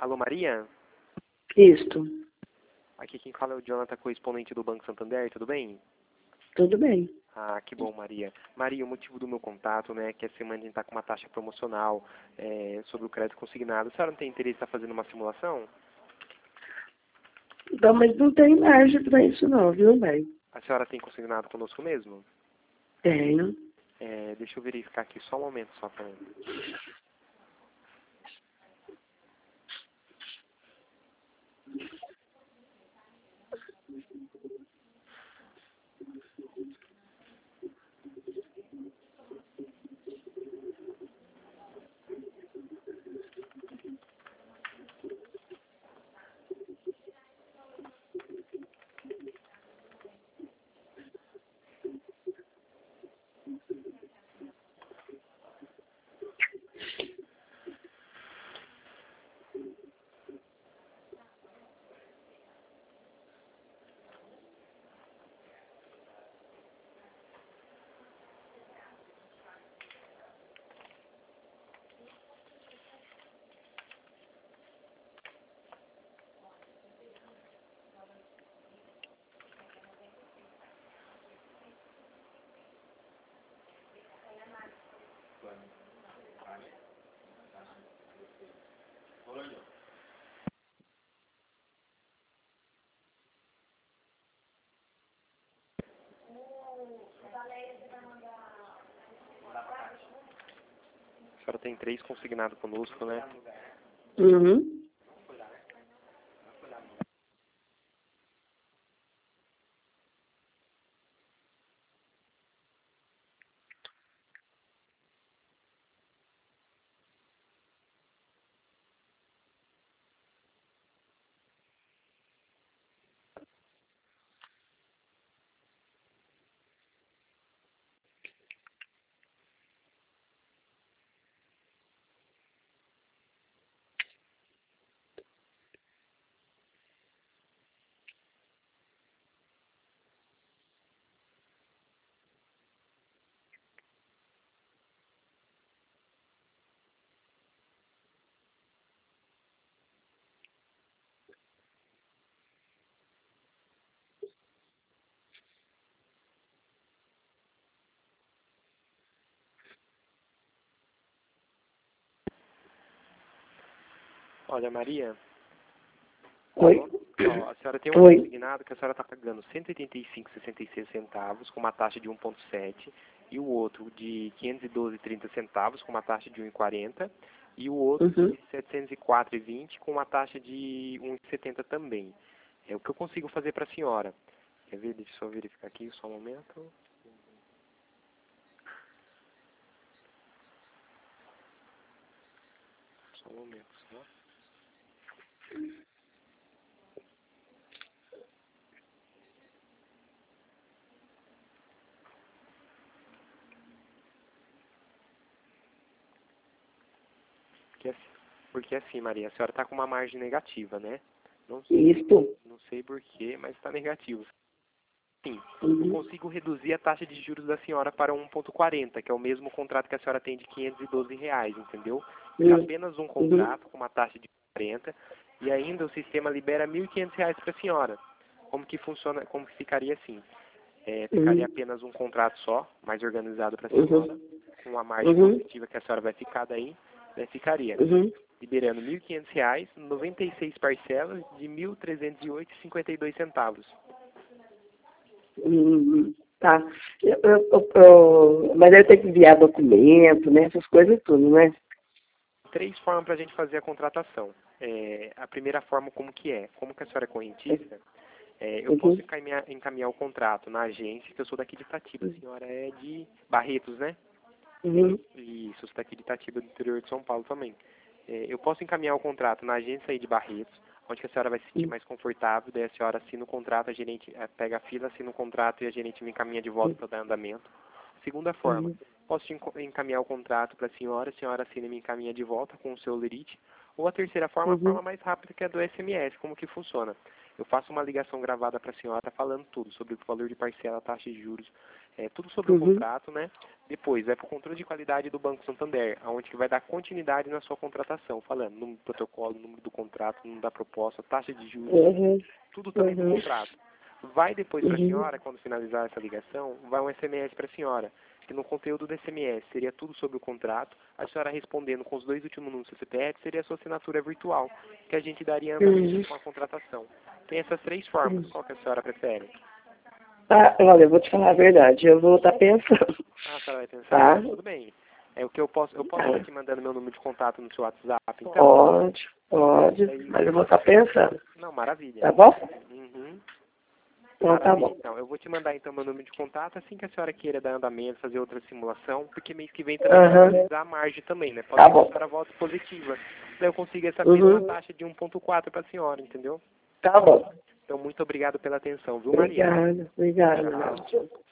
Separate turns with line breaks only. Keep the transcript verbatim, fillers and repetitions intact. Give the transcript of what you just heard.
Alô, Maria?
Isto.
Aqui quem fala é o Jonathan, correspondente do Banco Santander, tudo bem?
Tudo bem.
Ah, que bom, Maria. Maria, o motivo do meu contato, né, é que essa semana a gente está com uma taxa promocional é, sobre o crédito consignado. A senhora não tem interesse em estar fazendo uma simulação?
Então, mas não tem margem para isso não, viu, bem?
A senhora tem consignado conosco mesmo?
Tenho.
É, deixa eu verificar aqui só um momento, só para... A senhora tem três consignados conosco, né?
Uhum.
Olha, Maria...
Oi?
Ó, a senhora tem um
Oi.
consignado que a senhora está pagando cento e oitenta e cinco reais e sessenta e seis centavos com uma taxa de um vírgula sete e o outro de quinhentos e doze reais e trinta centavos com uma taxa de um vírgula quarenta e o outro
Uhum.
de setecentos e quatro reais e vinte com uma taxa de um vírgula setenta também. É o que eu consigo fazer para a senhora. Quer ver? Deixa eu só verificar aqui, só um momento. Só um momento, só. Porque assim, porque assim, Maria, a senhora está com uma margem negativa, né? Não,
Isto.
não sei porquê, mas está negativo. Sim, eu
Uhum.
consigo reduzir a taxa de juros da senhora para um vírgula quarenta, que é o mesmo contrato que a senhora tem de quinhentos e doze reais, entendeu? Fica
Uhum.
apenas um
Uhum.
contrato com uma taxa de quarenta e ainda o sistema libera mil e quinhentos reais para a senhora. Como que funciona, como que ficaria assim? É, ficaria
Uhum.
apenas um contrato só, mais organizado para a senhora,
Uhum.
com a margem
Uhum.
positiva que a senhora vai ficar daí, né, ficaria
Uhum.
liberando mil e quinhentos reais, noventa e seis parcelas de mil trezentos e oito reais e cinquenta e dois centavos.
Uhum. Tá. Eu, eu, eu, eu- mas eu tenho que enviar documento, né? Essas coisas tudo, né?
Três formas para a gente fazer a contratação. É, a primeira forma, como que é? Como que a senhora é correntista, é, eu posso
Uhum.
encaminhar, encaminhar o contrato na agência, que eu sou daqui de Itatiba, a senhora é de Barretos, né?
Uhum.
Isso, eu sou daqui de Itatiba, do interior de São Paulo também. É, eu posso encaminhar o contrato na agência aí de Barretos, onde que a senhora vai se sentir
Uhum.
mais confortável, daí a senhora assina o contrato, a gerente eh, pega a fila, assina o contrato e a gerente me encaminha de volta para dar andamento. Segunda forma,
Uhum.
posso enco- encaminhar o contrato para a senhora, a senhora assina e me encaminha de volta com o seu lerite. Ou a terceira forma, a
Uhum.
forma mais rápida, que é do S M S. Como que funciona? Eu faço uma ligação gravada para a senhora falando tudo sobre o valor de parcela, taxa de juros, é, tudo sobre
Uhum.
o contrato, né? Depois vai para o controle de qualidade do Banco Santander, onde que vai dar continuidade na sua contratação, falando número do protocolo, número do contrato, número da proposta, taxa de juros,
Uhum.
tudo também do
Uhum.
contrato. Vai depois para a
Uhum.
senhora, quando finalizar essa ligação, vai um S M S para a senhora, que no conteúdo do S M S seria tudo sobre o contrato, a senhora respondendo com os dois últimos números do seu C P F seria a sua assinatura virtual, que a gente daria andamento
Uhum.
com a contratação. Tem essas três formas,
Uhum.
qual que a senhora prefere?
Ah, olha, eu vou te falar a verdade, eu vou estar pensando.
Ah, a senhora vai pensar?
Tá?
Tudo bem. É o que eu posso, eu posso
Tá.
estar te mandando meu número de contato no seu WhatsApp, então?
Pode, pode,
Daí,
mas eu vou estar pensando.
não, maravilha.
Tá bom?
Uhum.
Então tá
Maravilha,
bom.
então. Eu vou te mandar então meu número de contato assim que a senhora queira dar andamento, fazer outra simulação, porque mês que vem também vai
Aham.
precisar a margem também, né? Pode
Tá
ser que a
bom.
senhora volte positiva. Daí eu consigo essa
Uhum.
mesma taxa de um ponto quatro para a senhora, entendeu?
Tá bom.
Então, muito obrigado pela atenção, viu, Maria?
Obrigada, obrigada.
Tchau.
Tchau.